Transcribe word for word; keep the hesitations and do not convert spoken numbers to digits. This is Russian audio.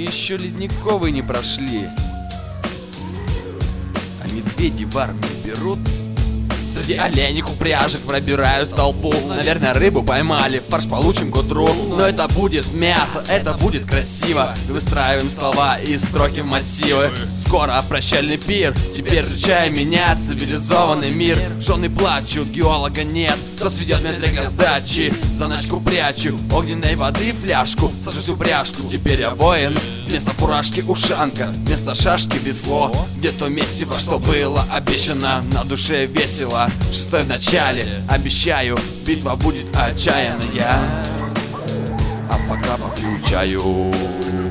еще ледниковый не прошли. А медведи в армию берут. Среди оленек упряжек пробираюсь в толпу. Наверное, рыбу поймали, фарш получим к утру. Но это будет мясо, это будет красиво. Выстраиваем слова и строки в массивы. Скоро прощальный пир, теперь изучай меня, цивилизованный мир. Жены плачут, геолога нет, кто сведет меня для сдачи. Заначку прячу, огненной воды фляжку, сажусь в упряжку, теперь я воин. Вместо фуражки ушанка, вместо шашки весло. Где-то месиво, что было обещано, на душе весело. Шестой в начале, обещаю, битва будет отчаянная. А пока попью чаю.